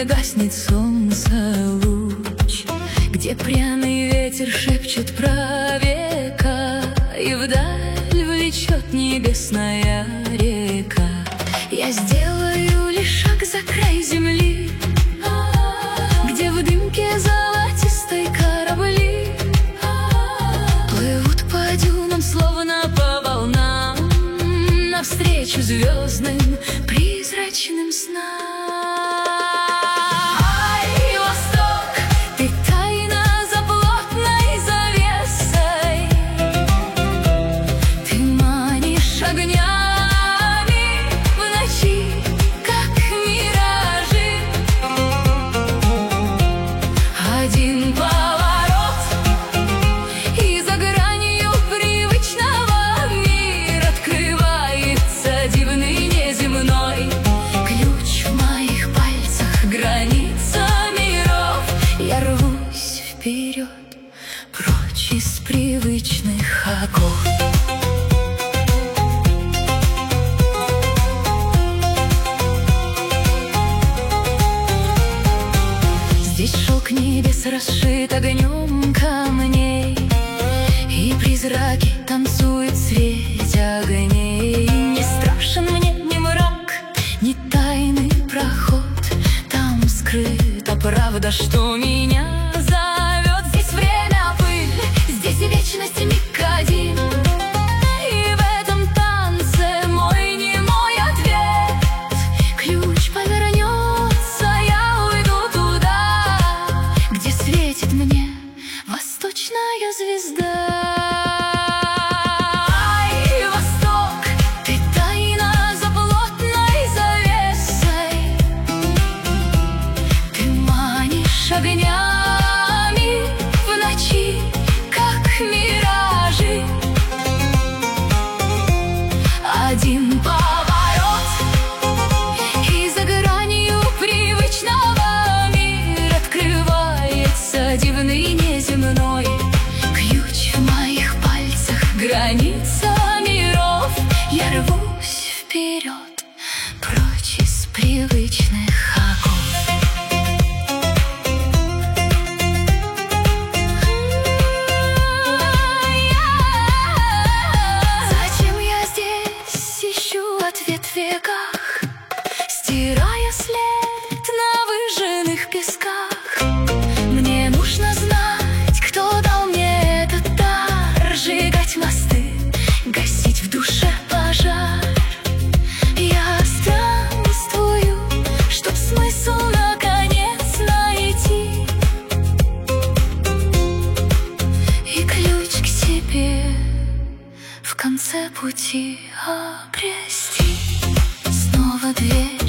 где гаснет солнце луч, где пряный ветер шепчет про века, и вдаль влечет небесная река. Я сделаю лишь шаг за край земли, где в дымке золотистой корабли плывут по дюнам, словно по волнам, навстречу звездным призрачным снам. Ай, Восток, ты тайна за плотной завесой, ты манишь огнями в ночи, как миражи. Один поворот, и за гранью привычного мира открывается дивный неземной ключ в моих пальцах, граница миров. Я рвусь вперед, прочь из привычных оков. Здесь шелк небес расшит огнем камней, и призраки танцуют в свете огней. Не страшен мне ни мрак, ни тайный проход, там скрыта правда, что меня зовет. Здесь время пыль, здесь и вечность миг один, и в этом танце мой немой ответ. Ключ повернется, я уйду туда, где светит мне восточная звезда. Ай, Восток, ты тайна за плотной завесой, ты манишь огнями в ночи, как миражи. Один поворот, и за гранью привычного мира открывается дивный неземной ключ в моих пальцах, граница миров. Я рвусь вперед, прочь из привычных оков. Зачем я здесь ищу ответ в веках, стирая след на выжженных песках? Мне нужно знать, кто дал мне этот дар, сжигать мосты, гасить в душе пожар. Я странствую, чтоб смысл наконец найти, и ключ к себе в конце пути обрести. Снова дверь